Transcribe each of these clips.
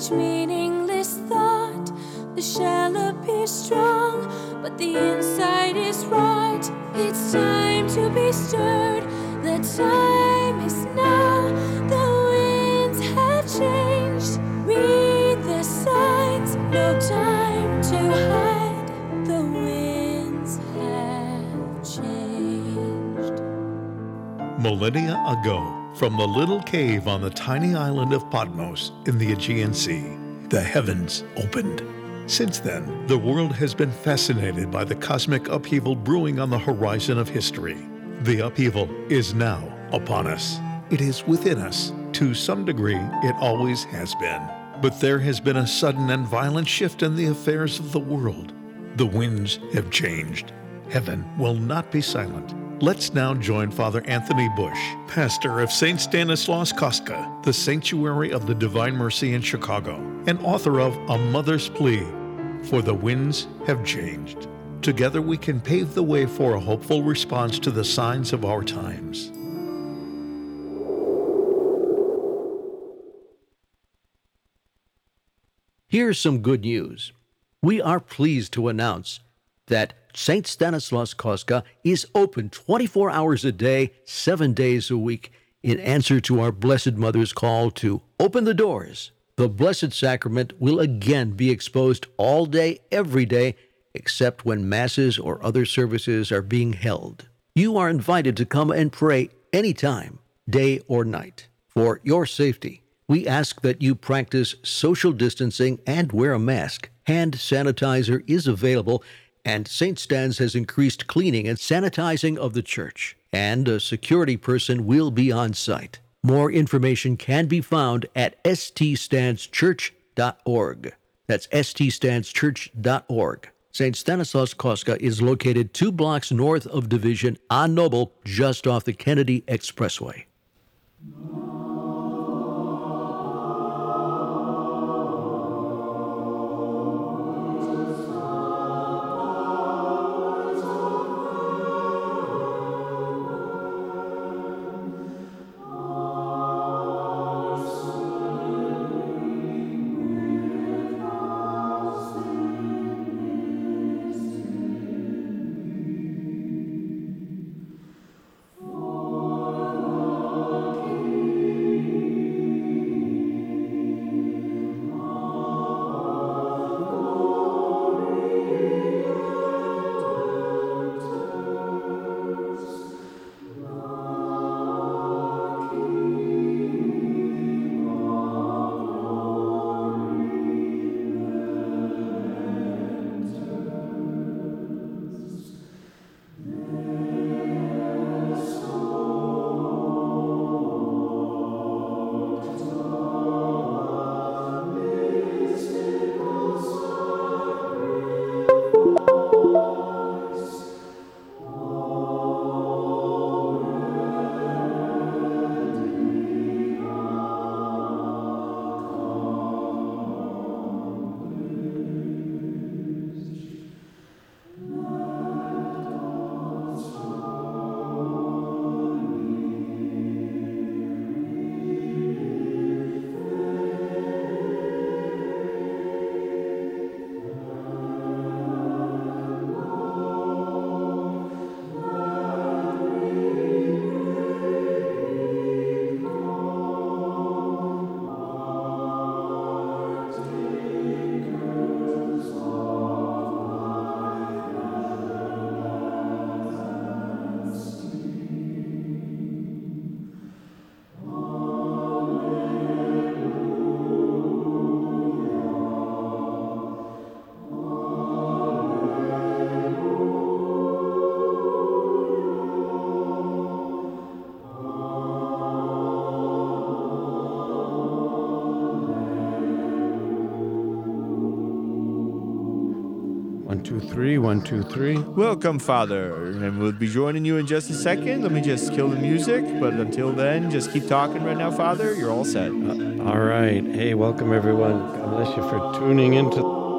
such meaningless thought. The shell appears strong, but the inside is rot. It's time to be stirred. The time is now. The winds have changed. Read the signs. No time to hide. The winds have changed. Millennia ago, from the little cave on the tiny island of Patmos in the Aegean Sea, the heavens opened. Since then, the world has been fascinated by the cosmic upheaval brewing on the horizon of history. The upheaval is now upon us. It is within us. To some degree, it always has been. But there has been a sudden and violent shift in the affairs of the world. The winds have changed. Heaven will not be silent. Let's now join Father Anthony Bush, pastor of St. Stanislaus Kostka, the Sanctuary of the Divine Mercy in Chicago, and author of A Mother's Plea, For the Winds Have Changed. Together we can pave the way for a hopeful response to the signs of our times. Here's some good news. We are pleased to announce that St. Stanislaus Kostka is open 24 hours a day, 7 days a week, in answer to our Blessed Mother's call to open the doors. The Blessed Sacrament will again be exposed all day, every day, except when masses or other services are being held. You are invited to come and pray anytime, day or night. For your safety, we ask that you practice social distancing and wear a mask. Hand sanitizer is available, and St. Stan's has increased cleaning and sanitizing of the church, and a security person will be on site. More information can be found at ststanschurch.org. That's ststanschurch.org. St. Stanislaus Kostka is located 2 blocks north of Division on Noble, just off the Kennedy Expressway. One, two, three. Welcome, Father. And we'll be joining you in just a second. Let me just kill the music. But until then, just keep talking right now, Father. You're all set. All right. Hey, welcome, everyone. God bless you for tuning into.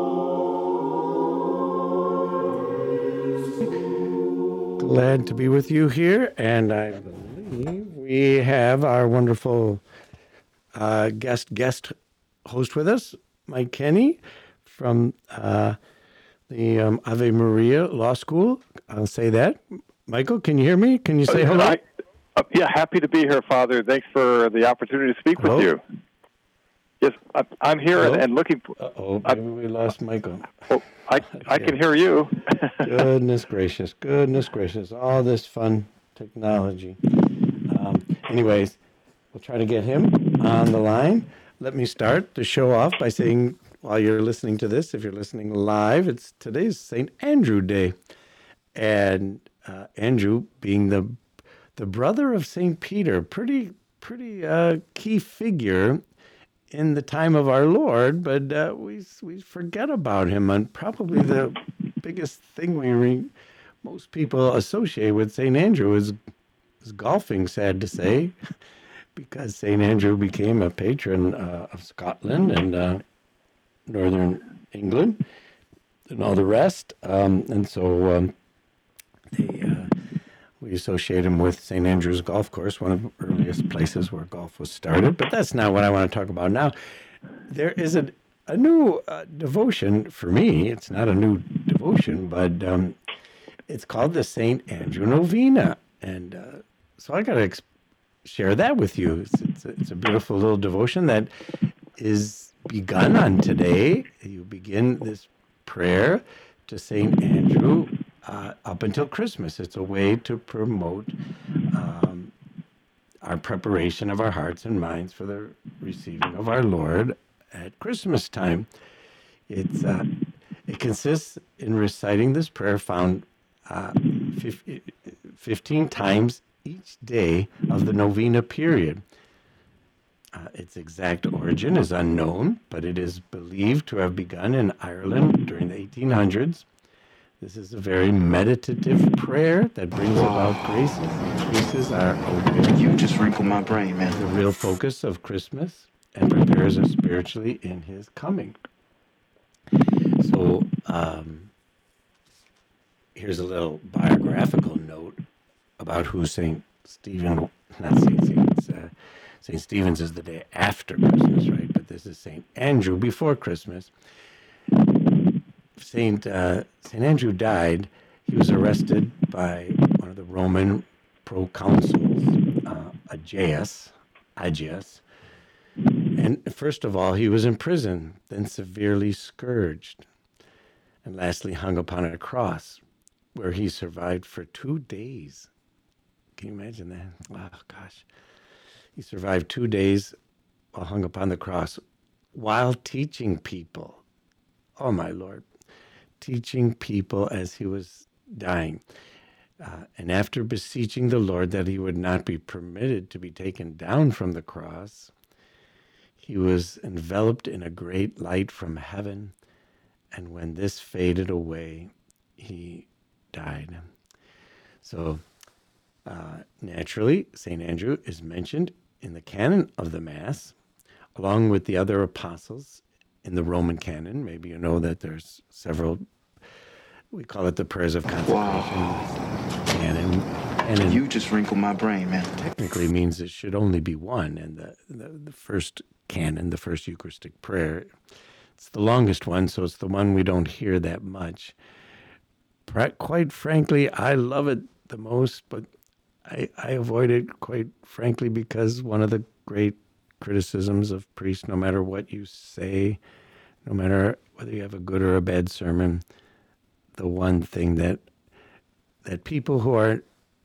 Glad to be with you here. And I believe we have our wonderful guest host with us, Mike Kenny from the Ave Maria Law School. I'll say that. Michael, can you hear me? Can you say hello? Yeah, happy to be here, Father. Thanks for the opportunity to speak with you. Yes, I'm here and looking for... Maybe we lost Michael. I can hear you. Goodness gracious. All this fun technology. Anyways, we'll try to get him on the line. Let me start the show off by saying, while you're listening to this, if you're listening live, today's St. Andrew Day. And Andrew being the brother of St. Peter, pretty key figure in the time of our Lord, but we forget about him. And probably the biggest thing most people associate with St. Andrew is golfing, sad to say, because St. Andrew became a patron of Scotland and Northern England and all the rest. And so we associate him with St. Andrew's Golf Course, one of the earliest places where golf was started. But that's not what I want to talk about now. There is a new devotion for me. It's not a new devotion, but it's called the St. Andrew Novena. And so I got to share that with you. It's a beautiful little devotion that is begun on today. You begin this prayer to St. Andrew up until Christmas. It's a way to promote our preparation of our hearts and minds for the receiving of our Lord at Christmas time. It consists in reciting this prayer found 15 times each day of the novena period. Its exact origin is unknown, but it is believed to have begun in Ireland during the 1800s. This is a very meditative prayer that brings about graces and increases our awareness. You just wrinkled my brain, man. The real focus of Christmas and prepares us spiritually in his coming. So here's a little biographical note about who St. Stephen's is the day after Christmas, right? But this is St. Andrew before Christmas. St. Andrew died. He was arrested by one of the Roman proconsuls, Aegeus. And first of all, he was in prison, then severely scourged, and lastly hung upon a cross, where he survived for 2 days. Can you imagine that? Oh, gosh. He survived 2 days while hung upon the cross while teaching people. Oh, my Lord. Teaching people as he was dying. And after beseeching the Lord that he would not be permitted to be taken down from the cross, he was enveloped in a great light from heaven. And when this faded away, he died. So, naturally, St. Andrew is mentioned in the canon of the Mass, along with the other apostles in the Roman canon. Maybe you know that there's several, we call it the prayers of consecration canon. And you just wrinkled my brain, man. Technically means it should only be one. And the first canon, the first Eucharistic prayer, it's the longest one, so it's the one we don't hear that much. Quite frankly, I love it the most, but I avoid it, quite frankly, because one of the great criticisms of priests, no matter what you say, no matter whether you have a good or a bad sermon, the one thing that people who are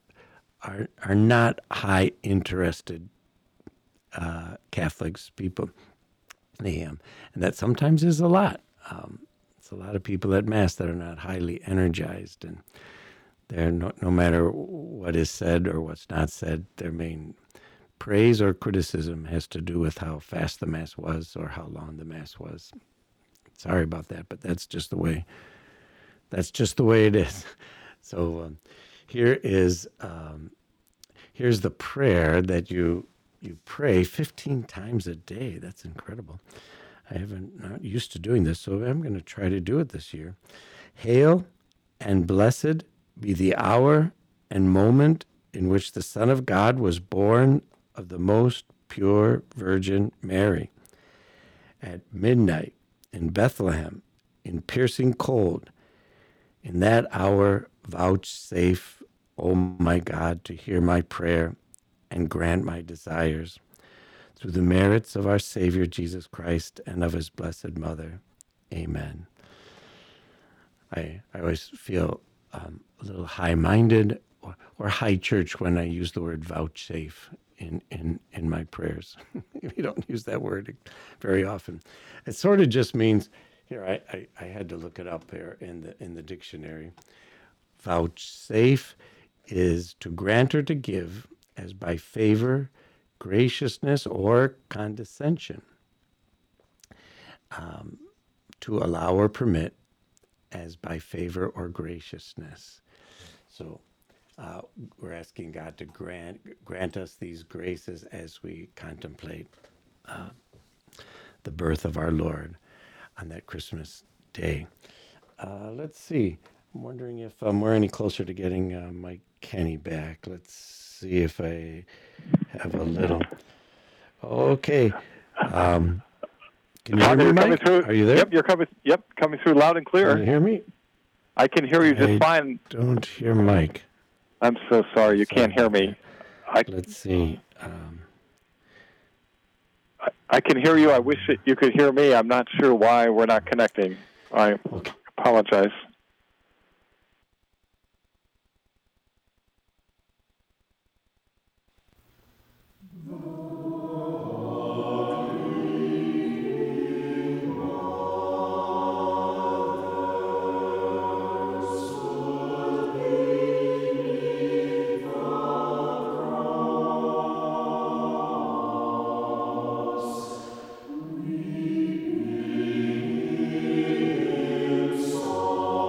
not high interested Catholics, people, and that sometimes is a lot. It's a lot of people at Mass that are not highly energized, and they're no matter what is said or what's not said, their main praise or criticism has to do with how fast the Mass was or how long the Mass was. Sorry about that, but that's just the way it is. So here's the prayer that you pray 15 times a day. That's incredible. Not used to doing this, so I'm going to try to do it this year. Hail and blessed be the hour and moment in which the Son of God was born of the most pure Virgin Mary. at midnight in Bethlehem, in piercing cold. In that hour, vouchsafe, O my God, to hear my prayer and grant my desires. Through the merits of our Savior Jesus Christ and of his blessed Mother. Amen. I always feel a little high-minded or high church when I use the word vouchsafe in my prayers. We don't use that word very often. It sort of just means, here, I had to look it up here in the dictionary. Vouchsafe is to grant or to give as by favor, graciousness, or condescension. To allow or permit as by favor or graciousness. So we're asking God to grant us these graces as we contemplate the birth of our Lord on that Christmas day. Let's see. I'm wondering if we're any closer to getting Mike Kenny back. Let's see if I have a little. Okay. Can you hear me, Mike? Are you there? Yep, you're coming. Yep, coming through loud and clear. Can you hear me? I can hear you just fine. Don't hear Mike. I'm so sorry. You can't hear me. Let's see. I can hear you. I wish that you could hear me. I'm not sure why we're not connecting. I apologize. Soul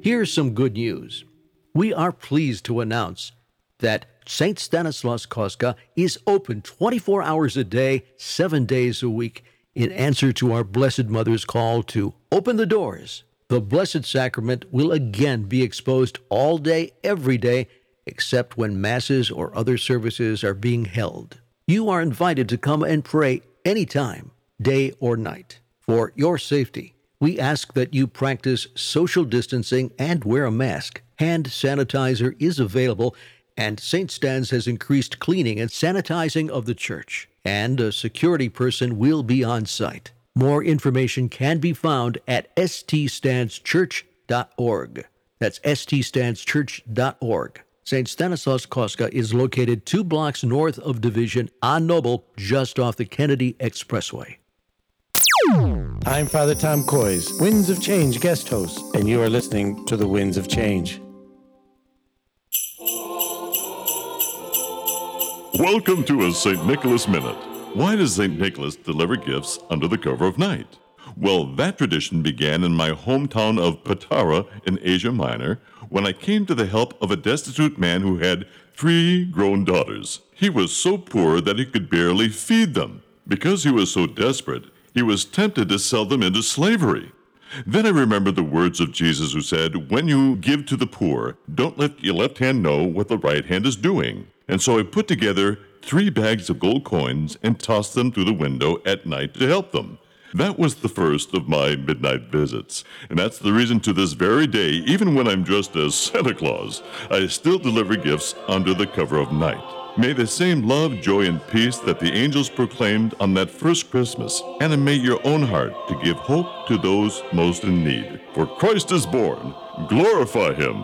Here's some good news. We are pleased to announce that St. Stanislaus Kostka is open 24 hours a day, 7 days a week, in answer to our Blessed Mother's call to open the doors. The Blessed Sacrament will again be exposed all day, every day, except when masses or other services are being held. You are invited to come and pray anytime, day or night. For your safety, we ask that you practice social distancing and wear a mask. Hand sanitizer is available, and St. Stan's has increased cleaning and sanitizing of the church, and a security person will be on site. More information can be found at ststanschurch.org. That's ststanschurch.org. St. Stanislaus Kostka is located 2 blocks north of Division on Noble, just off the Kennedy Expressway. I'm Father Tom Coys, Winds of Change guest host, and you are listening to the Winds of Change. Welcome to a St. Nicholas Minute. Why does St. Nicholas deliver gifts under the cover of night? Well, that tradition began in my hometown of Patara in Asia Minor when I came to the help of a destitute man who had 3 grown daughters. He was so poor that he could barely feed them. Because he was so desperate, he was tempted to sell them into slavery. Then I remembered the words of Jesus who said, "When you give to the poor, don't let your left hand know what the right hand is doing." And so I put together 3 bags of gold coins and tossed them through the window at night to help them. That was the first of my midnight visits. And that's the reason to this very day, even when I'm dressed as Santa Claus, I still deliver gifts under the cover of night. May the same love, joy, and peace that the angels proclaimed on that first Christmas animate your own heart to give hope to those most in need. For Christ is born. Glorify him.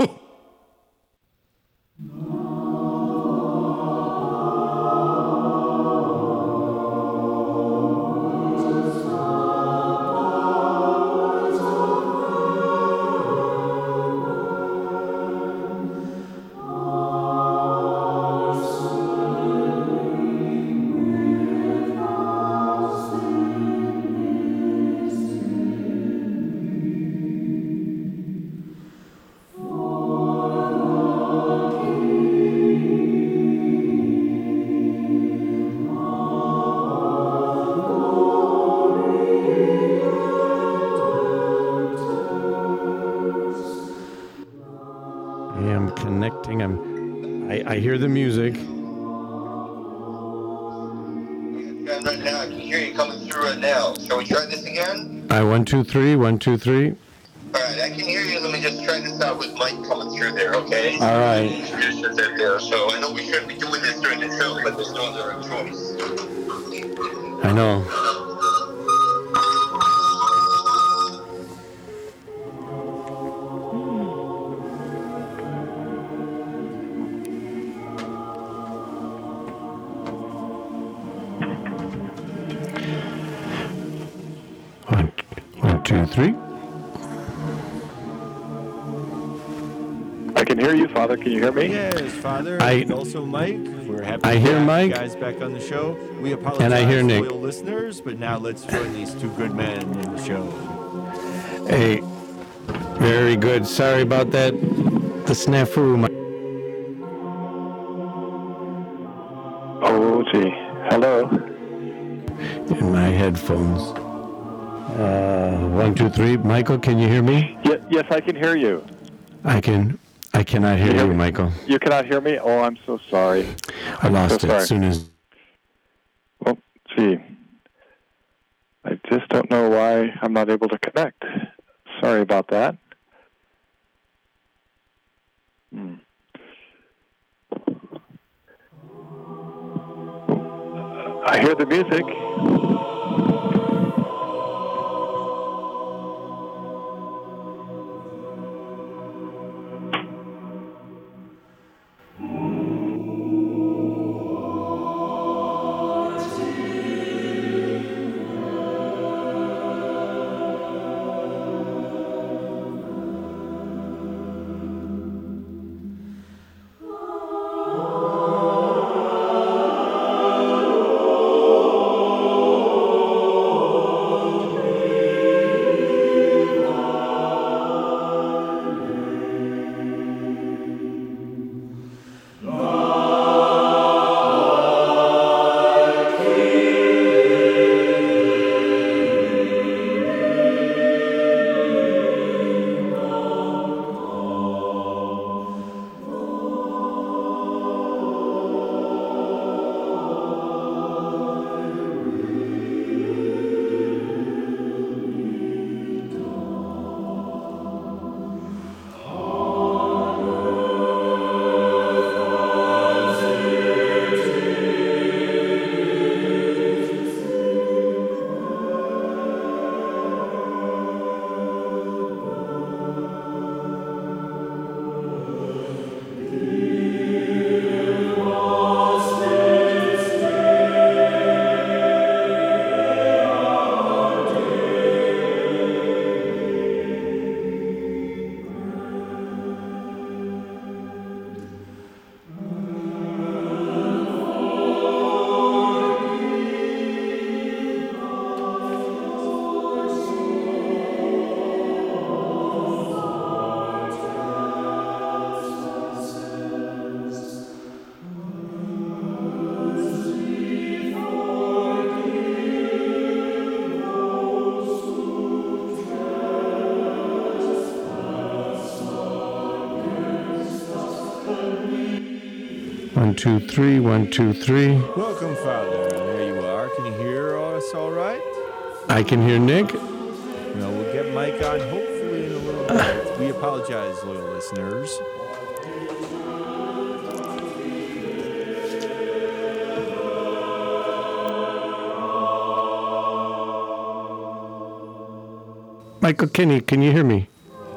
I hear the music. Right now, I can hear you coming through right now. Shall we try this again? 1, 2, 3, 1, 2, 3. All right, I can hear you. Let me just try this out with Mike coming through there, okay? All right. There. So I know we shouldn't be doing this during the show, but there's no other choice. I know. One, 2, 3. I can hear you, Father. Can you hear me? Yes, Father. And also Mike. We're happy to hear have Mike. you guys back on the show. We apologize And I hear Nick. loyal listeners, but now let's join these 2 good men in the show. Hey, very good. Sorry about that. The snafu. Oh, gee. Hello. In my headphones. 1, 2, 3. Michael, can you hear me? Yes, I can hear you. I cannot hear you, Michael. You cannot hear me? Oh, I'm so sorry. I lost it as soon as... Well, gee. I just don't know why I'm not able to connect. Sorry about that. I hear the music. 1, 2, 3, 1, 2, 3. Welcome, Father. There you are. Can you hear us all right? I can hear Nick. No, we'll get Mike on hopefully in a little bit. We apologize, loyal listeners. Michael Kinney, can you hear me?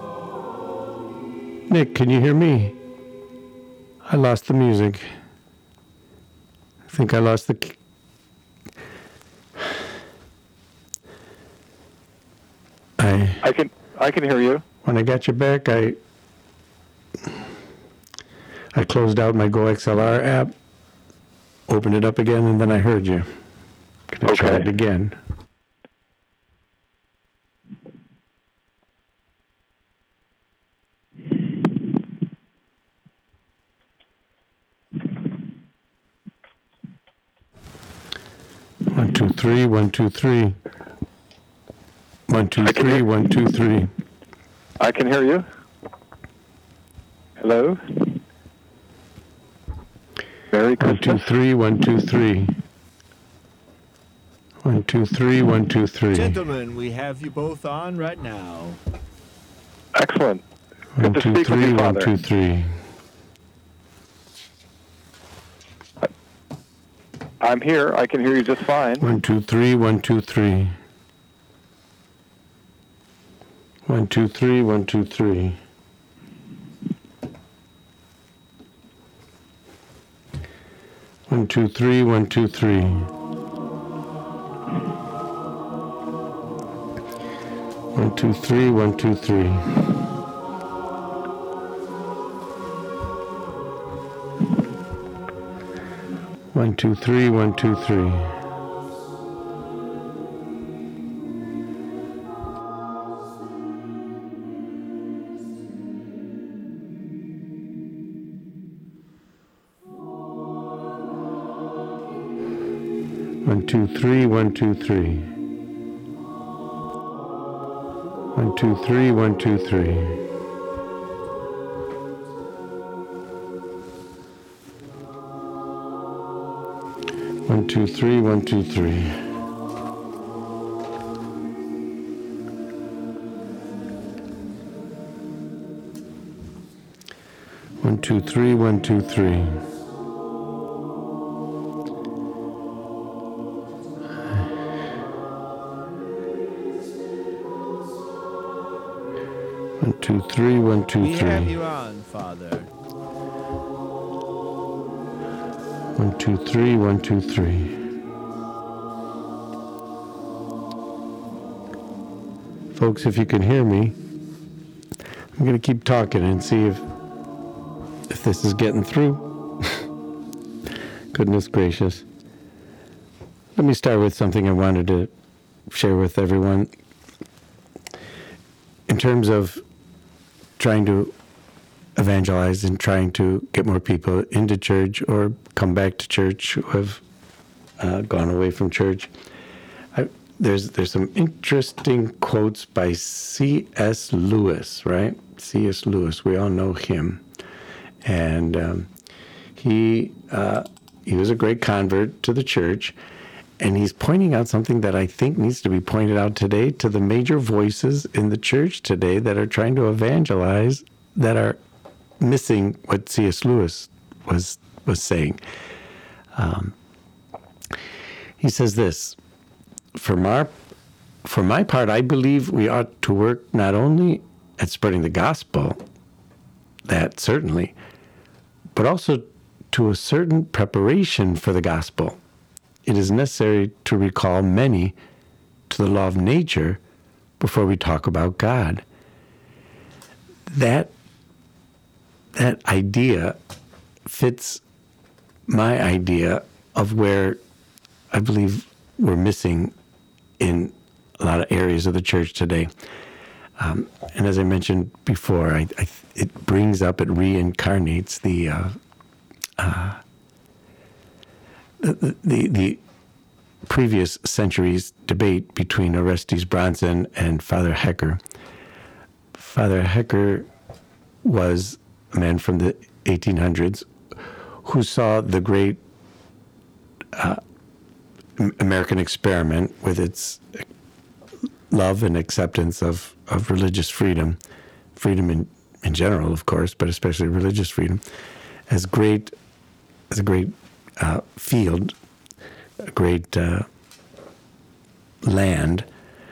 Nick, can you hear me? I lost the music. I think I lost the... I can hear you. When I got you back, I closed out my Go XLR app, opened it up again, and then I heard you. Gonna try it again. One, two, three, 1, 2, 3. 1, 2, 3, 1, 2, 3. I can hear you. Hello? Merry Christmas. 1, 2, 3, 1, 2, 3. 1, 2, 3, 1, 2, 3. Gentlemen, we have you both on right now. Excellent. 1, 2, 3, 1, 2, 3. I'm here. I can hear you just fine. 1, 2, 3, 1, 2, 3. 1, 2, 3, 1, 2, 3. 1, 2, 3, 1, 2, 3. 1, 2, 3, 1, 2, 3. 1, 2, 3, 1, 2, 3. 1, 2, 3, 1, 2, 3. 1, 2, 3, 1, 2, 3. 1, 2, 3, 1, 2, 3. 1, 2, 3, 1, 2, 3. 1, 2, 3, 1, 2, 3. We have you on, Father. 1, 2, 3, 1, 2, 3. Folks, if you can hear me, I'm going to keep talking and see if this is getting through. Goodness gracious. Let me start with something I wanted to share with everyone. In terms of trying to evangelize and trying to get more people into church or come back to church who have gone away from church, there's some interesting quotes by C.S. Lewis, right? C.S. Lewis, we all know him. And he was a great convert to the church, and he's pointing out something that I think needs to be pointed out today to the major voices in the church today that are trying to evangelize, that are missing what C.S. Lewis was saying. He says this: For my part, I believe we ought to work not only at spreading the gospel, that certainly, but also to a certain preparation for the gospel. It is necessary to recall many to the law of nature before we talk about God. That idea fits my idea of where I believe we're missing in a lot of areas of the church today. And as I mentioned before, it brings up, it reincarnates the previous century's debate between Orestes Bronson and Father Hecker. Father Hecker was a man from the 1800s who saw the great American experiment with its love and acceptance of religious freedom in general, of course, but especially religious freedom, as a great field, a great land,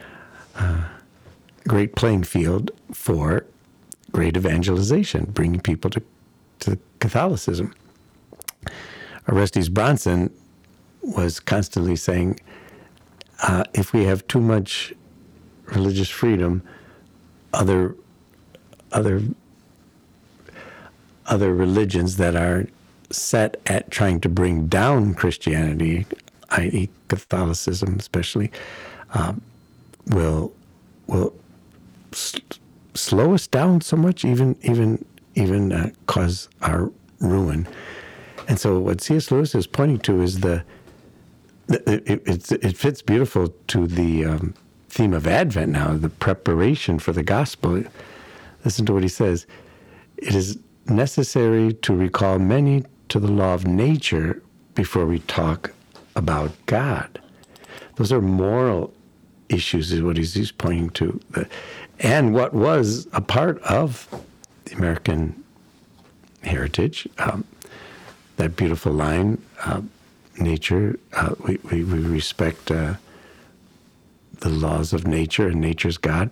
great playing field for great evangelization, bringing people to Catholicism. Orestes Bronson was constantly saying, if we have too much religious freedom, other religions that are set at trying to bring down Christianity, i.e. Catholicism especially, will slow us down so much, even cause our ruin. And so what C.S. Lewis is pointing to is it fits beautiful to the theme of Advent now, the preparation for the gospel. Listen to what he says. It is necessary to recall many to the law of nature before we talk about God. Those are moral issues is what he's pointing to. And what was a part of the American heritage, that beautiful line, nature, we respect the laws of nature, and nature's God.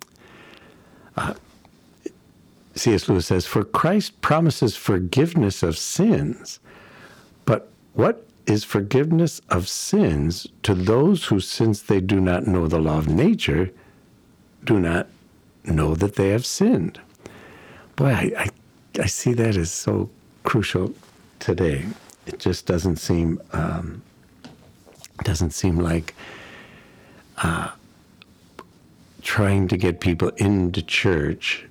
C.S. Lewis says, for Christ promises forgiveness of sins, but what is forgiveness of sins to those who, since they do not know the law of nature, do not know that they have sinned? Boy, I see that as so crucial today. It just doesn't seem like trying to get people into church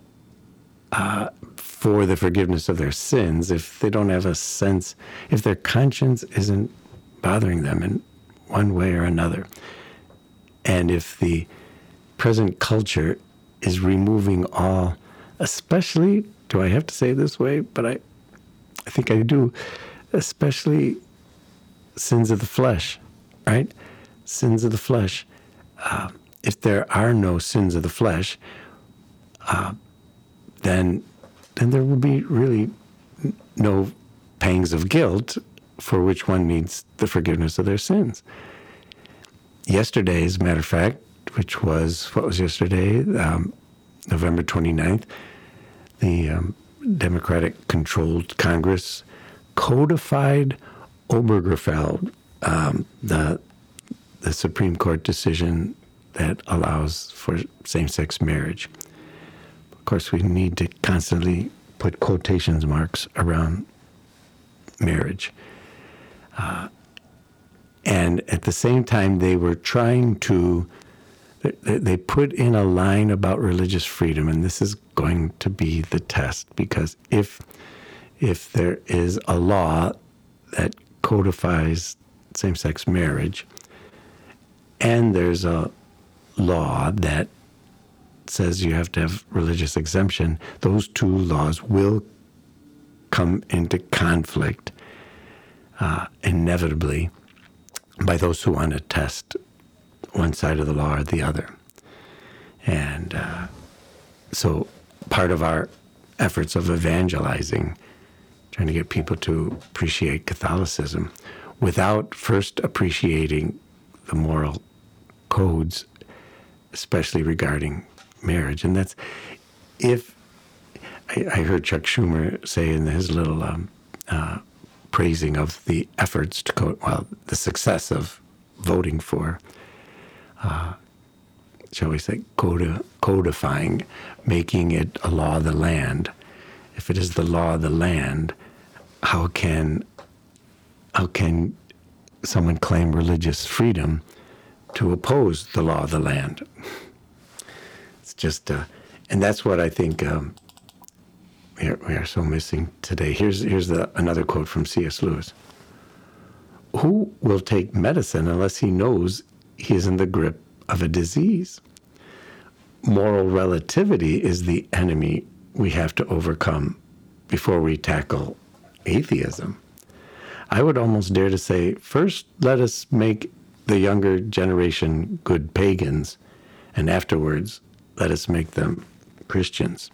for the forgiveness of their sins if they don't have a sense, if their conscience isn't bothering them in one way or another. And if the present culture is removing all, especially, do I have to say it this way? But I think I do, especially sins of the flesh, right? Sins of the flesh. If there are no sins of the flesh, then there will be really no pangs of guilt for which one needs the forgiveness of their sins. Yesterday, as a matter of fact, which was, what was yesterday? November 29th, the Democratic-controlled Congress codified Obergefell, the Supreme Court decision that allows for same-sex marriage. Of course, we need to constantly put quotations marks around marriage. And at the same time, they were trying to, they put in a line about religious freedom, and this is going to be the test, because if there is a law that codifies same-sex marriage, and there's a law that says you have to have religious exemption, those two laws will come into conflict inevitably by those who want to test one side of the law or the other. And so part of our efforts of evangelizing, trying to get people to appreciate Catholicism without first appreciating the moral codes, especially regarding marriage. And that's, if I heard Chuck Schumer say in his little praising of the efforts to the success of voting for, shall we say, codifying, making it a law of the land. If it is the law of the land, how can someone claim religious freedom to oppose the law of the land? It's just, and that's what I think we are so missing today. Here's another quote from C.S. Lewis. Who will take medicine unless he knows he is in the grip of a disease? Moral relativity is the enemy we have to overcome before we tackle atheism. I would almost dare to say, first, let us make the younger generation good pagans, and afterwards, let us make them Christians.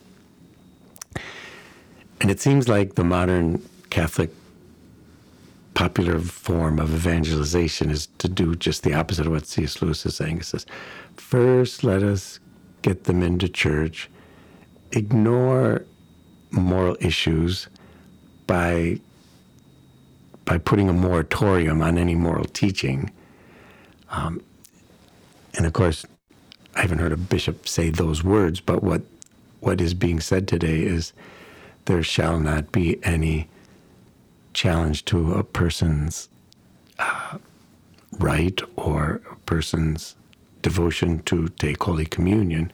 And it seems like the modern Catholic popular form of evangelization is to do just the opposite of what C.S. Lewis is saying. It says, first, let us get them into church, ignore moral issues by putting a moratorium on any moral teaching. And of course, I haven't heard a bishop say those words, but what is being said today is there shall not be any challenge to a person's right or a person's devotion to take Holy Communion.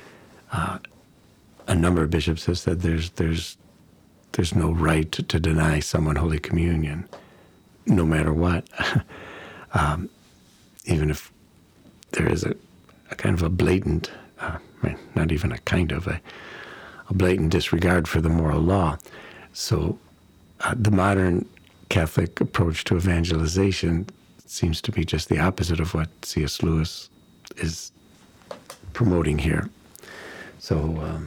A number of bishops have said there's no right to deny someone Holy Communion, no matter what. Even if there is a kind of a blatant, not even a kind of, a blatant disregard for the moral law. So the modern Catholic approach to evangelization seems to be just the opposite of what C.S. Lewis is promoting here. So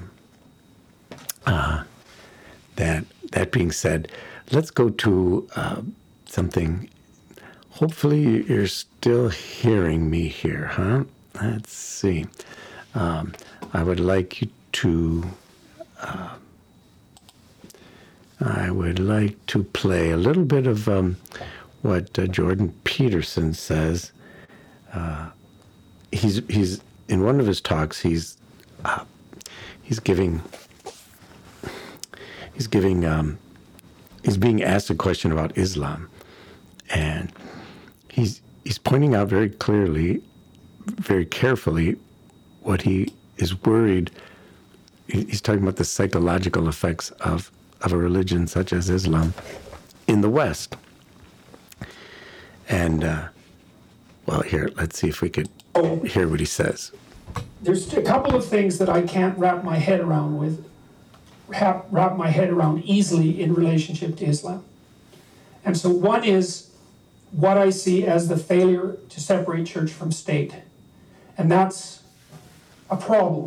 that being said, let's go to something. Hopefully you're still hearing me here, huh? Let's see. I would like you to play a little bit of what Jordan Peterson says. He's in one of his talks. He's being asked a question about Islam, and he's pointing out very clearly, very carefully, what he is worried. He's talking about the psychological effects of a religion such as Islam in the West. And, well, here, let's see if we could hear what he says. There's a couple of things that I can't wrap my head around easily in relationship to Islam. And so one is what I see as the failure to separate church from state. And that's a problem.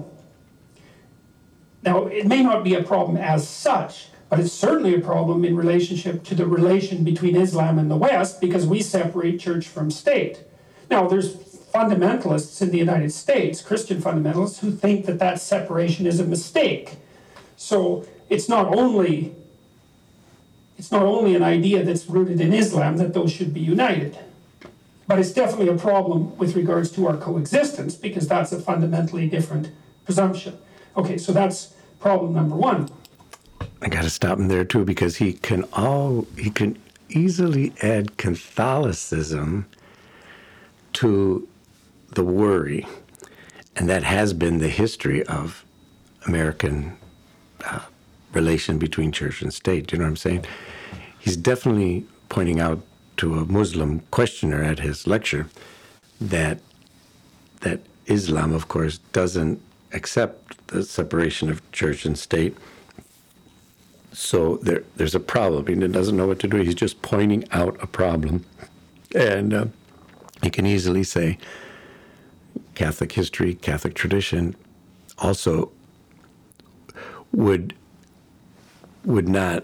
Now, it may not be a problem as such, but it's certainly a problem in relationship to the relation between Islam and the West, because we separate church from state. Now, there's fundamentalists in the United States, Christian fundamentalists, who think that that separation is a mistake. So it's not only an idea that's rooted in Islam that those should be united, but it's definitely a problem with regards to our coexistence, because that's a fundamentally different presumption. Okay, so that's problem number one. I got to stop him there too, because he can easily add Catholicism to the worry, and that has been the history of American relation between church and state. Do you know what I'm saying? He's definitely pointing out to a Muslim questioner at his lecture that Islam, of course, doesn't accept the separation of church and state. So there's a problem. He doesn't know what to do. He's just pointing out a problem. And he can easily say Catholic history, Catholic tradition also would not,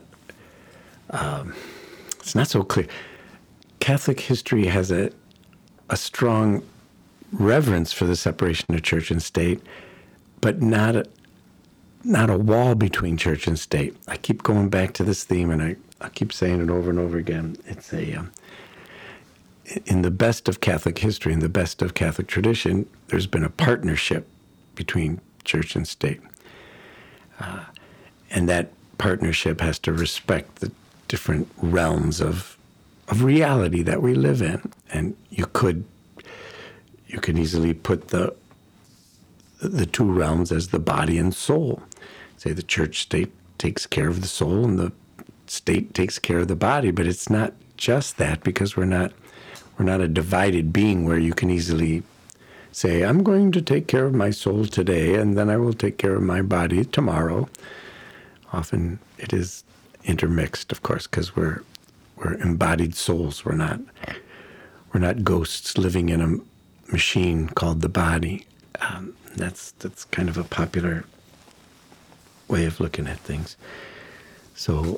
it's not so clear. Catholic history has a strong reverence for the separation of church and state, but not a wall between church and state. I keep going back to this theme, and I keep saying it over and over again. It's in the best of Catholic history, in the best of Catholic tradition, there's been a partnership between church and state. And that partnership has to respect the different realms of reality that we live in. And you can easily put the two realms as the body and soul. Say the church state takes care of the soul and the state takes care of the body, but it's not just that, because we're not a divided being where you can easily say, I'm going to take care of my soul today and then I will take care of my body tomorrow. Often it is intermixed, of course, because we're embodied souls. We're not ghosts living in a machine called the body. That's kind of a popular way of looking at things. So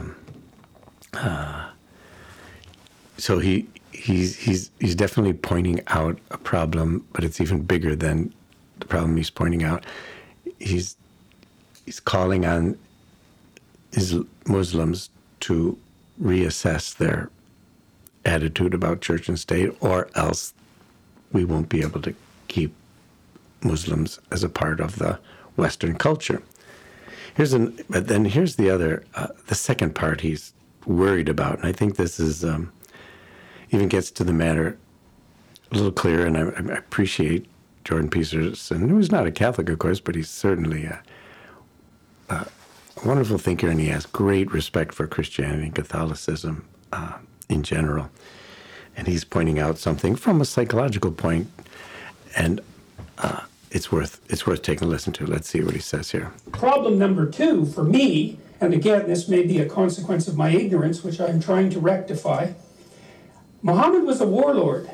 so he's definitely pointing out a problem, but it's even bigger than the problem he's pointing out. He's calling on Muslims to reassess their attitude about church and state, or else we won't be able to keep Muslims as a part of the Western culture. But then here's the other, the second part he's worried about, and I think this is even gets to the matter a little clearer, and I appreciate Jordan Peterson, who's not a Catholic, of course, but he's certainly a wonderful thinker, and he has great respect for Christianity and Catholicism in general. And he's pointing out something from a psychological point, and it's worth taking a listen to. Let's see what he says here. Problem number 2 for me, and again, this may be a consequence of my ignorance, which I'm trying to rectify. Muhammad was a warlord.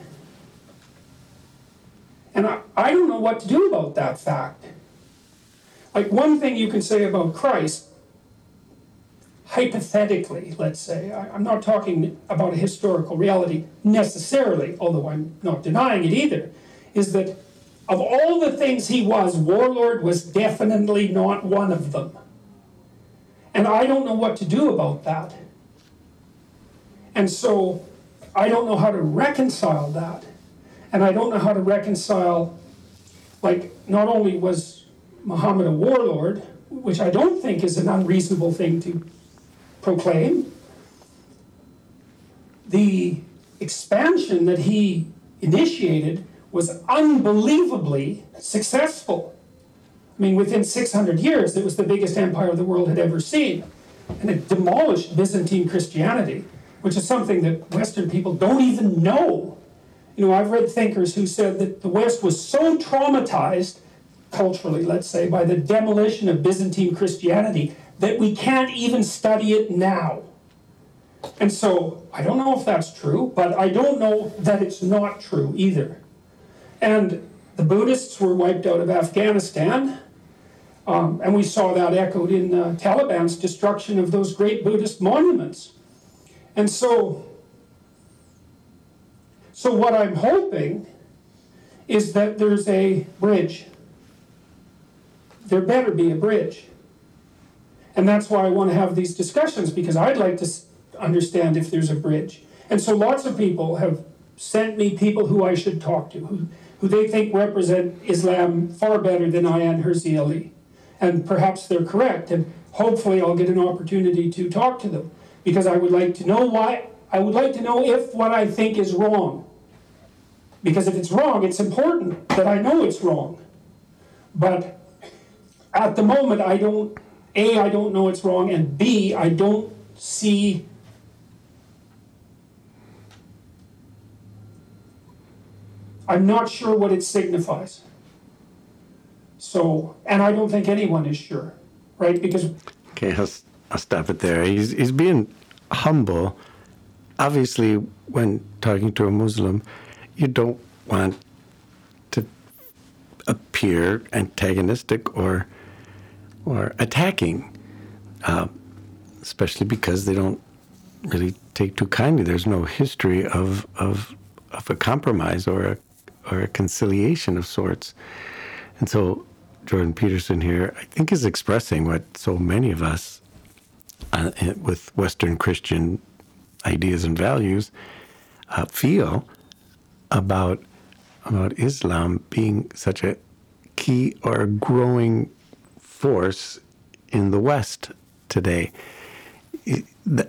And I don't know what to do about that fact. Like, one thing you can say about Christ, hypothetically, let's say, I'm not talking about a historical reality necessarily, although I'm not denying it either, is that of all the things he was, warlord was definitely not one of them. And I don't know what to do about that. And so I don't know how to reconcile that. And I don't know how to reconcile, like, not only was Muhammad a warlord, which I don't think is an unreasonable thing to proclaim, the expansion that he initiated was unbelievably successful. I mean, within 600 years, it was the biggest empire the world had ever seen. And it demolished Byzantine Christianity, which is something that Western people don't even know. You know, I've read thinkers who said that the West was so traumatized, culturally, let's say, by the demolition of Byzantine Christianity, that we can't even study it now. And so, I don't know if that's true, but I don't know that it's not true either. And the Buddhists were wiped out of Afghanistan, and we saw that echoed in Taliban's destruction of those great Buddhist monuments. And so what I'm hoping is that there's a bridge. There better be a bridge. And that's why I want to have these discussions, because I'd like to understand if there's a bridge. And so lots of people have sent me people who I should talk to, who they think represent Islam far better than Ayaan Hirsi Ali. And perhaps they're correct, and hopefully I'll get an opportunity to talk to them, because I would like to know why. I would like to know if what I think is wrong. Because if it's wrong, it's important that I know it's wrong. But at the moment, I don't know it's wrong, and B, I don't see I'm not sure what it signifies. So, and I don't think anyone is sure, right? Because... Okay, I'll stop it there. He's being humble. Obviously, when talking to a Muslim, you don't want to appear antagonistic or attacking, especially because they don't really take too kindly. There's no history of a compromise or a conciliation of sorts. And so Jordan Peterson here, I think, is expressing what so many of us with Western Christian ideas and values feel about Islam being such a key or a growing force in the West today. He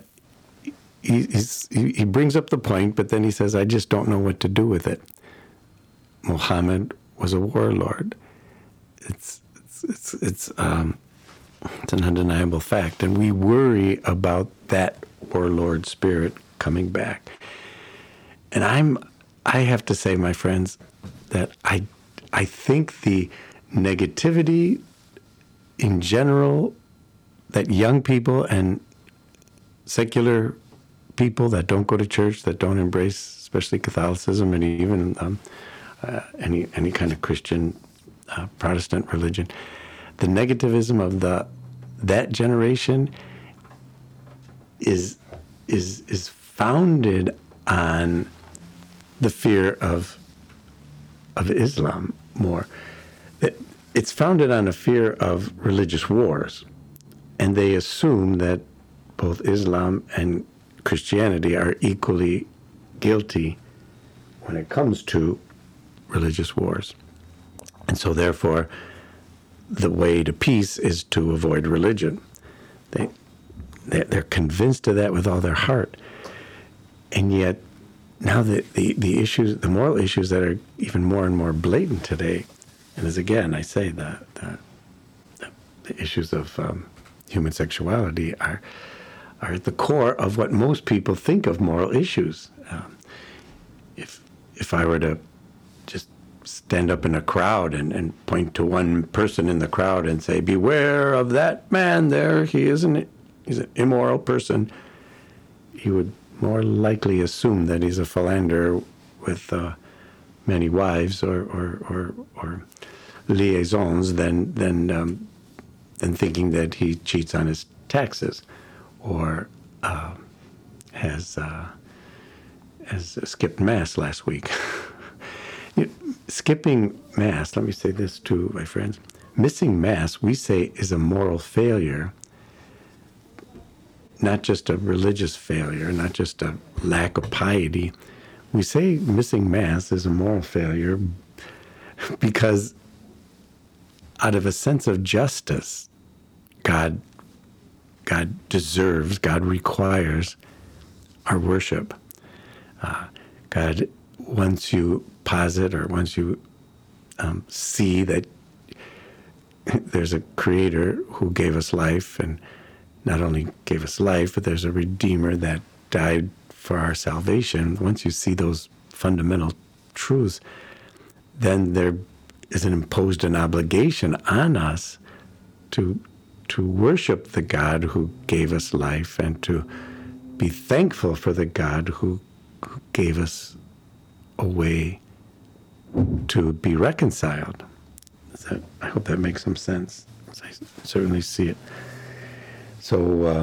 brings up the point, but then he says, I just don't know what to do with it. Muhammad was a warlord. It's an undeniable fact, and we worry about that warlord spirit coming back. And I have to say, my friends, that I think the negativity in general that young people and secular people that don't go to church, that don't embrace, especially Catholicism and even any kind of Christian Protestant religion. The negativism of that generation is founded on the fear of Islam more. It's founded on a fear of religious wars, and they assume that both Islam and Christianity are equally guilty when it comes to religious wars. And so therefore, the way to peace is to avoid religion. They're convinced of that with all their heart. And yet, now the issues, the moral issues that are even more and more blatant today, and as again I say, the issues of human sexuality are at the core of what most people think of moral issues. If I were to just stand up in a crowd and point to one person in the crowd and say, "Beware of that man there, he's an immoral person," you would more likely assume that he's a philanderer with many wives or liaisons than thinking that he cheats on his taxes or has skipped Mass last week. Skipping Mass, let me say this too, my friends. Missing Mass, we say, is a moral failure, not just a religious failure, not just a lack of piety. We say missing Mass is a moral failure because out of a sense of justice, God deserves, God requires our worship. God, once you posit or once you see that there's a creator who gave us life, and not only gave us life, but there's a Redeemer that died for our salvation. Once you see those fundamental truths, then there is imposed an obligation on us to worship the God who gave us life and to be thankful for the God who gave us a way to be reconciled. I hope that makes some sense. I certainly see it. So,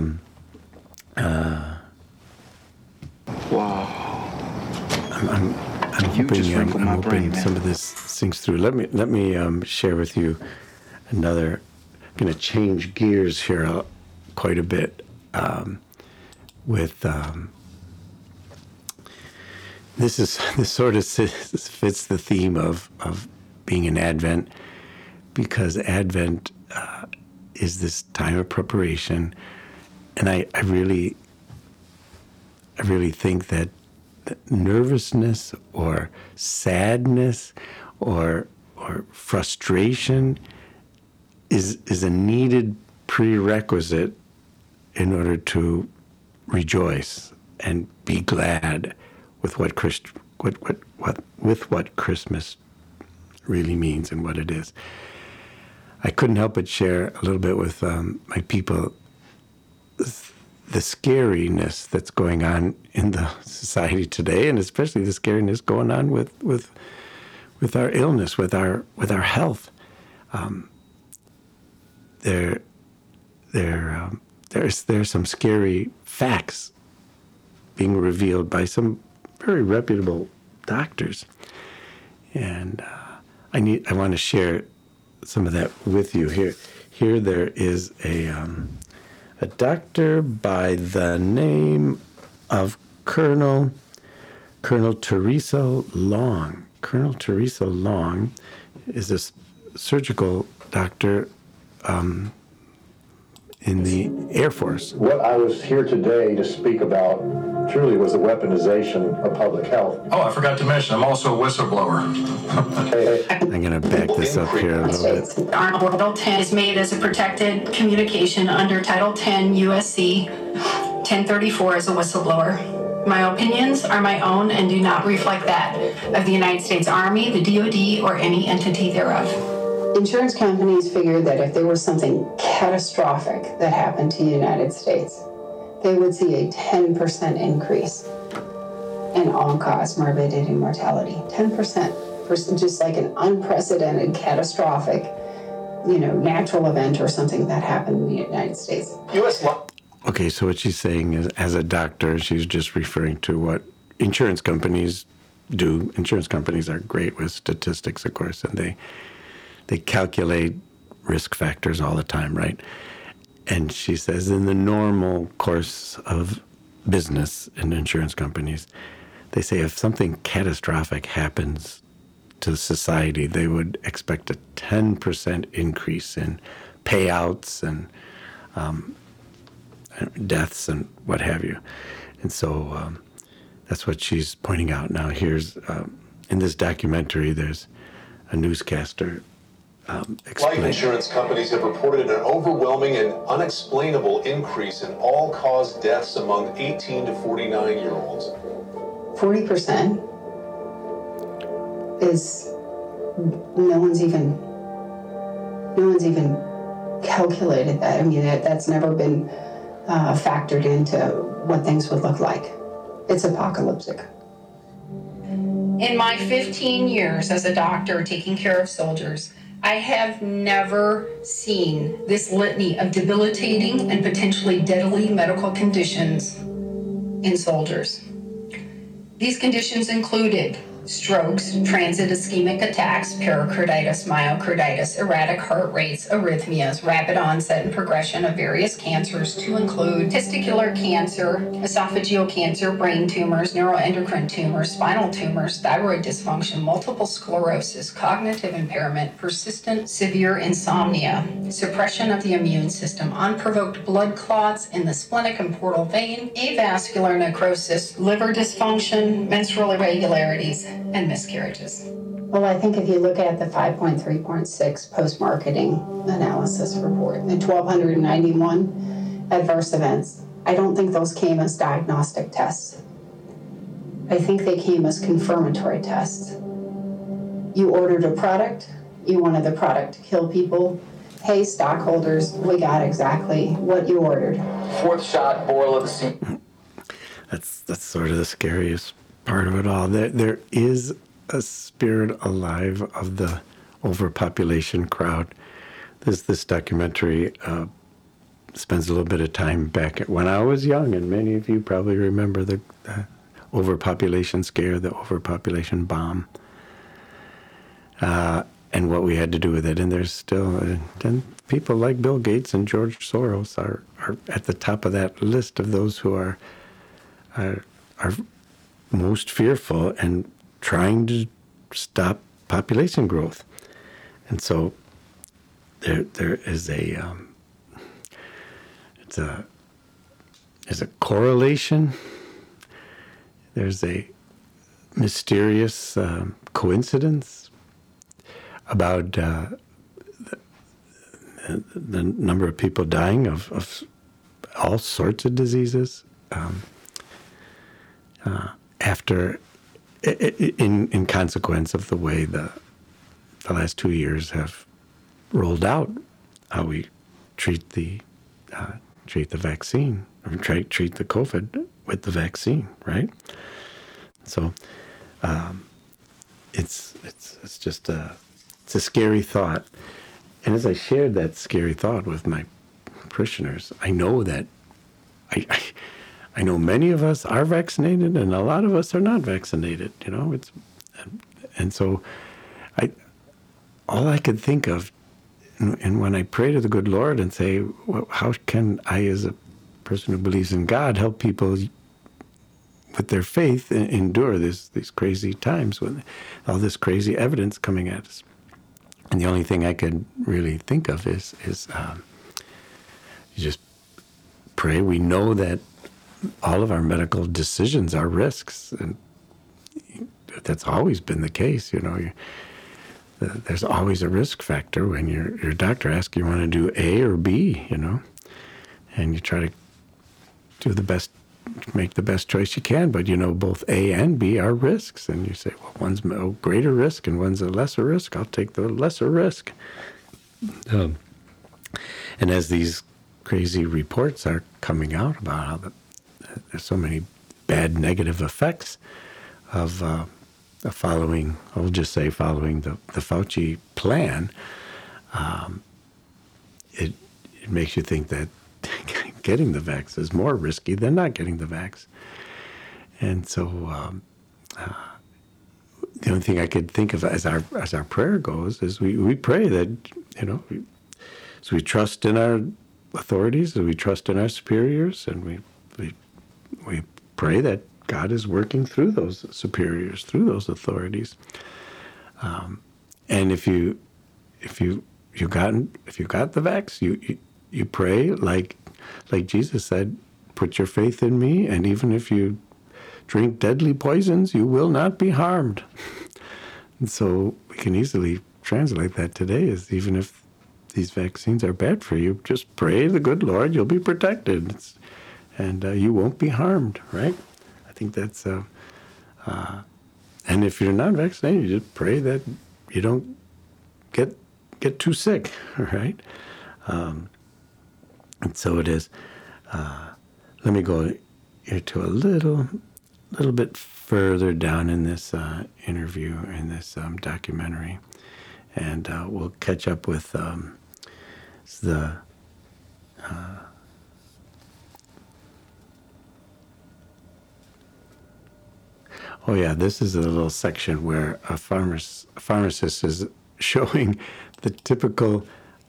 wow. I'm hoping some of this sinks through. Let me share with you another. I'm going to change gears here quite a bit with. This sort of fits the theme of being in Advent, because Advent is this time of preparation, and I really think that nervousness or sadness or frustration is a needed prerequisite in order to rejoice and be glad with what Christmas really means and what it is. I couldn't help but share a little bit with my people the scariness that's going on in the society today, and especially the scariness going on with our illness, with our health. There's some scary facts being revealed by some very reputable doctors, and I want to share some of that with you. Here there is a doctor by the name of Colonel Teresa Long. Colonel Teresa Long is a surgical doctor in the Air Force. What I was here today to speak about truly was the weaponization of public health. Oh, I forgot to mention, I'm also a whistleblower. I'm going to back this up here a little bit. Title 10 is made as a protected communication under Title 10 USC 1034 as a whistleblower. My opinions are my own and do not reflect that of the United States Army, the DoD, or any entity thereof. Insurance companies figured that if there was something catastrophic that happened to the United States, they would see a 10% increase in all-cause morbidity and mortality. 10% for just like an unprecedented, catastrophic, natural event or something that happened in the United States. U.S. law. Okay, so what she's saying is, as a doctor, she's just referring to what insurance companies do. Insurance companies are great with statistics, of course, and they calculate risk factors all the time, right? And she says in the normal course of business in insurance companies, they say if something catastrophic happens to society, they would expect a 10% increase in payouts and deaths and what have you. And so that's what she's pointing out. Now here's, in this documentary, there's a newscaster Life insurance companies have reported an overwhelming and unexplainable increase in all-cause deaths among 18 to 49-year-olds. 40% is no one's even calculated that. I mean, that's never been factored into what things would look like. It's apocalyptic. In my 15 years as a doctor taking care of soldiers, I have never seen this litany of debilitating and potentially deadly medical conditions in soldiers. These conditions included strokes, transient ischemic attacks, pericarditis, myocarditis, erratic heart rates, arrhythmias, rapid onset and progression of various cancers to include testicular cancer, esophageal cancer, brain tumors, neuroendocrine tumors, spinal tumors, thyroid dysfunction, multiple sclerosis, cognitive impairment, persistent severe insomnia, suppression of the immune system, unprovoked blood clots in the splenic and portal vein, avascular necrosis, liver dysfunction, menstrual irregularities, and miscarriages. Well, I think if you look at the 5.3.6 post-marketing analysis report, the 1,291 adverse events, I don't think those came as diagnostic tests. I think they came as confirmatory tests. You ordered a product, you wanted the product to kill people. Hey, stockholders, we got exactly what you ordered. Fourth shot, Borrelia. That's sort of the scariest part of it all. There is a spirit alive of the overpopulation crowd. This documentary spends a little bit of time back when I was young, and many of you probably remember the overpopulation scare, the overpopulation bomb, and what we had to do with it. And there's still and people like Bill Gates and George Soros are at the top of that list of those who are most fearful and trying to stop population growth. And so there is a correlation. There's a mysterious coincidence about the number of people dying of all sorts of diseases. After, in consequence of the way the last 2 years have rolled out, how we treat the vaccine, or treat the COVID with the vaccine, right? So, it's just a scary thought, and as I shared that scary thought with my parishioners, I know that I know many of us are vaccinated, and a lot of us are not vaccinated. And so, all I could think of, and when I pray to the good Lord and say, well, how can I, as a person who believes in God, help people with their faith endure these crazy times with all this crazy evidence coming at us? And the only thing I could really think of is you just pray. We know that all of our medical decisions are risks, and that's always been the case. There's always a risk factor when your doctor asks you want to do A or B, and you try to make the best choice you can, but both A and B are risks, and you say, well, one's a greater risk and one's a lesser risk. I'll take the lesser risk. And as these crazy reports are coming out about how there's so many bad negative effects of following, I'll just say following the Fauci plan. It makes you think that getting the vax is more risky than not getting the vax. And so the only thing I could think of as our prayer goes is we pray that, so we trust in our authorities, and we trust in our superiors, and we pray that God is working through those superiors, through those authorities. And if you got the vax, you pray like Jesus said, put your faith in me, and even if you drink deadly poisons, you will not be harmed. And so we can easily translate that today as even if these vaccines are bad for you, just pray the good Lord, you'll be protected, and you won't be harmed, right? I think that's, and if you're not vaccinated, you just pray that you don't get too sick, right? And so it is. Let me go here to a little bit further down in this interview, in this documentary, and we'll catch up with the oh yeah, this is a little section where a pharmacist is showing the typical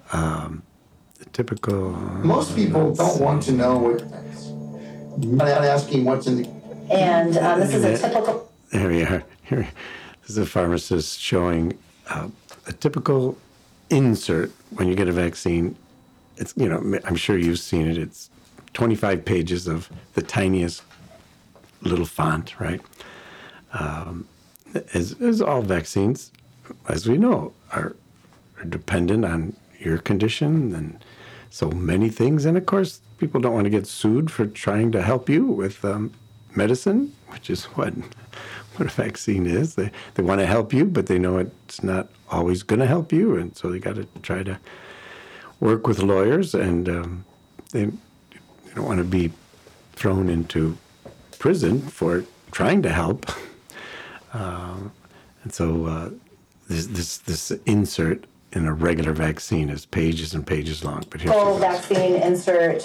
most people don't want to know what, not asking what's in the. And this is a typical. There we are. Here, this is a pharmacist showing a typical insert when you get a vaccine. It's, I'm sure you've seen it. It's 25 pages of the tiniest little font, right? As all vaccines, as we know, are dependent on your condition and so many things. And of course, people don't want to get sued for trying to help you with medicine, which is what a vaccine is. They want to help you, but they know it's not always going to help you. And so they got to try to work with lawyers, and they don't want to be thrown into prison for trying to help. And so this insert in a regular vaccine is pages and pages long. But here's full vaccine insert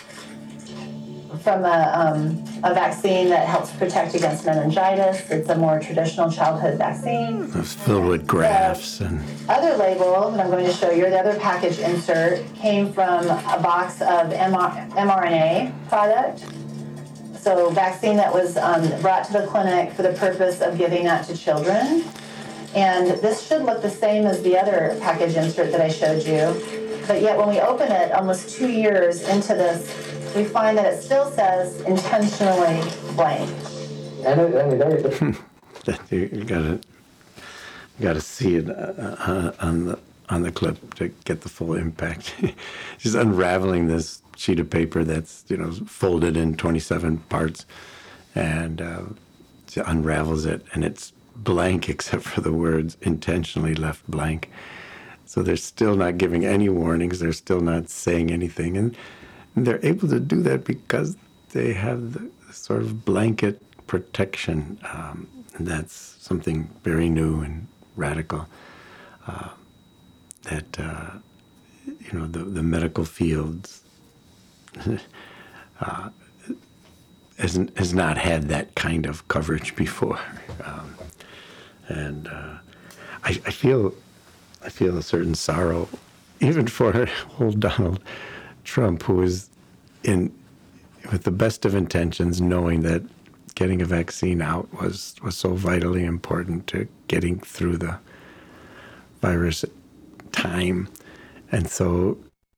from a vaccine that helps protect against meningitis. It's a more traditional childhood vaccine. It's filled with graphs and other label that I'm going to show you, the other package insert, came from a box of mRNA product. So vaccine that was brought to the clinic for the purpose of giving that to children. And this should look the same as the other package insert that I showed you. But yet when we open it almost 2 years into this, we find that it still says intentionally blank. You got to see it on the clip to get the full impact. Just unraveling this sheet of paper that's folded in 27 parts, and unravels it, and it's blank except for the words intentionally left blank. So they're still not giving any warnings. They're still not saying anything, and they're able to do that because they have the sort of blanket protection, and that's something very new and radical. That the medical field has not had that kind of coverage before, and I feel a certain sorrow, even for old Donald Trump, who is with the best of intentions, knowing that getting a vaccine out was so vitally important to getting through the virus time. And so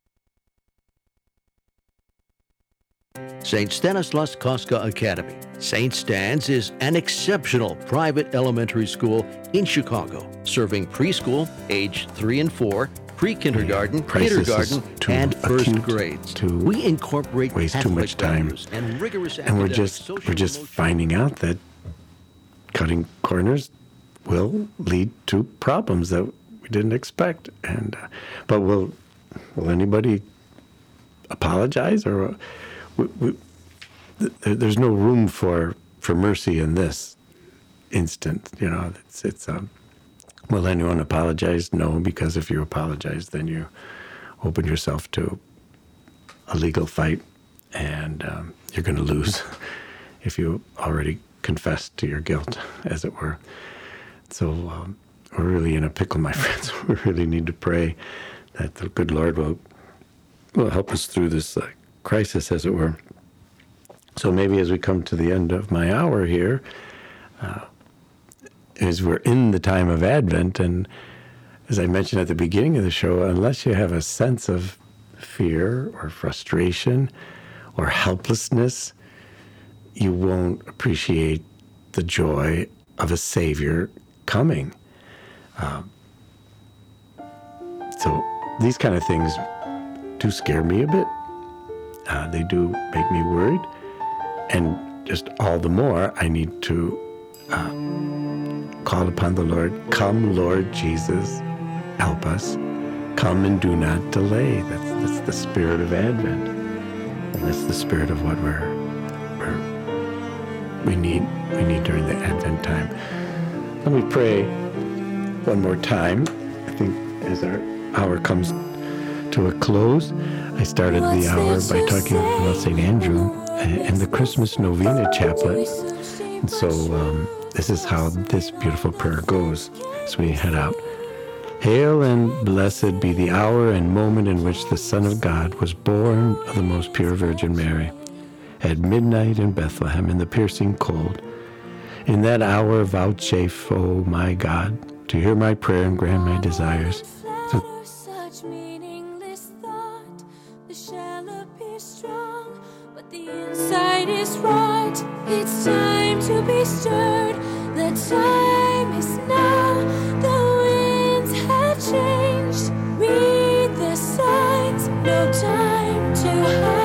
St. Stanislaus Kostka Academy. St. Stan's is an exceptional private elementary school in Chicago, serving preschool, age 3 and 4, pre-kindergarten, kindergarten, and first grades. We incorporate waste too much time, and rigorous and we're just finding out that cutting corners will lead to problems that we didn't expect. And but will anybody apologize, or there's no room for mercy in this instant. You know, it's will anyone apologize? No, because if you apologize, then you open yourself to a legal fight, and you're going to lose if you already confessed to your guilt, as it were. So we're really in a pickle, my friends. We really need to pray that the good Lord will help us through this crisis, as it were. So maybe as we come to the end of my hour here, as we're in the time of Advent, and as I mentioned at the beginning of the show, unless you have a sense of fear or frustration or helplessness, you won't appreciate the joy of a Savior coming. So these kind of things do scare me a bit. They do make me worried. And just all the more, I need to call upon the Lord. Come, Lord Jesus, help us. Come and do not delay. That's the spirit of Advent. And that's the spirit of what we need during the Advent time. Let me pray one more time. I think as our hour comes to a close, I started the hour by talking about St. Andrew and the Christmas Novena Chaplet. And so this is how this beautiful prayer goes as we head out. Hail and blessed be the hour and moment in which the Son of God was born of the most pure Virgin Mary. At midnight in Bethlehem, in the piercing cold, in that hour vouchsafe, O my God, to hear my prayer and grant my desires. Such meaningless thought, the shell appears strong, but the inside is rot. It's time to be stirred. The time is now. The winds have changed. Read the signs. No time to hide.